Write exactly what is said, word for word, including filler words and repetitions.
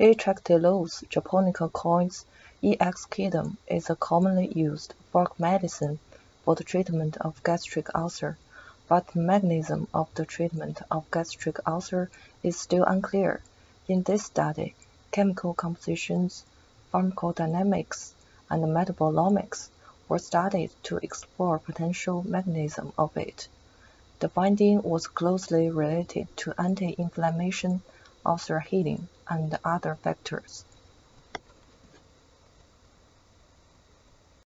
Etractylose japonica coins (E-X-Kedum) is a commonly used folk medicine for the treatment of gastric ulcer, but the mechanism of the treatment of gastric ulcer is still unclear. In this study, chemical compositions, pharmacodynamics, and metabolomics were studied to explore potential mechanism of it. The finding was closely related to anti-inflammation, ulcer healing, and other factors.